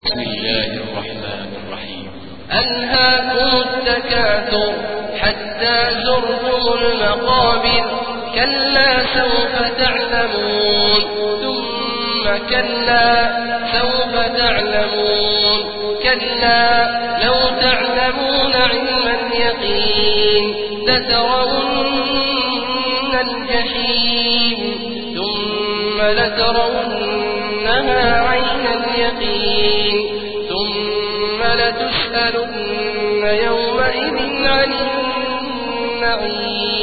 بسم الله الرحمن الرحيم. ألهاكم التكاثر حتى زرتم المقابر كلا سوف تعلمون ثم كلا سوف تعلمون كلا لو تعلمون علم اليقين لترون الجحيم ثم لترونها عين اليقين ثم لتسألن يومئذ عن النعيم.